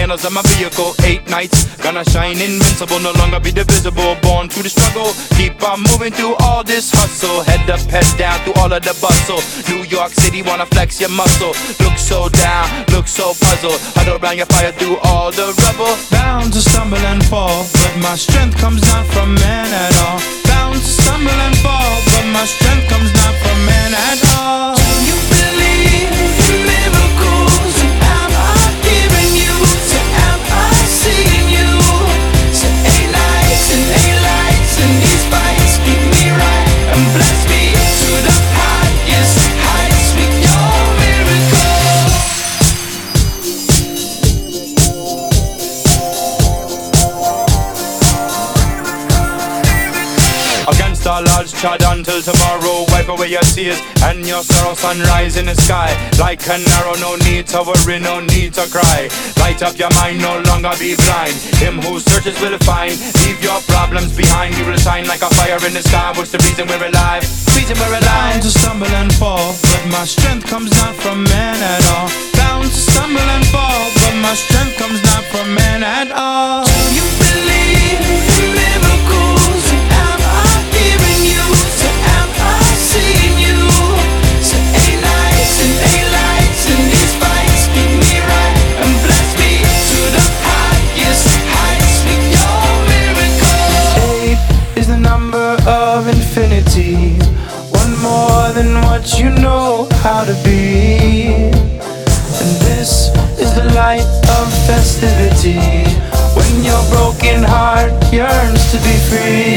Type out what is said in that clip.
signals of my vehicle. 8 nights, gonna shine invincible, no longer be divisible. Born through the struggle, keep on moving through all this hustle. Head up, head down through all of the bustle. New York City, wanna flex your muscle. Look so down, look so puzzled. Huddle around your fire through all the rubble. Bound to stumble and fall, but my strength comes not from man at all. Bound to stumble and fall, but my strength comes not from man at all. Do you believe in miracles? Am I hearing you? So am I seeing you? So 8 nights and 8 lights, and these fights keep me right and bless me to the highest heights with your miracle. Against all odds, trod until tomorrow. Wipe away your tears and your sorrow. Sunrise in the sky like an arrow. No need to worry, no need to cry. Light up your mind, no longer be blind. Him who searches will find. Leave your problems behind. You will shine like a fire in the sky. What's the reason we're alive? Reason we're alive. Bound to stumble and fall, but my strength comes not from man at all. Bound to stumble and fall, but my strength comes not from man at all. Do you believe in miracles? Am I hearing you? So am I seeing you? So 8 nights and 8 lights, and these fights keep me right and bless me to the highest heights with your miracle. 8 is the number of infinity, one more than what you know how to be. And this is the light of festivity, when your broken heart yearns to be free.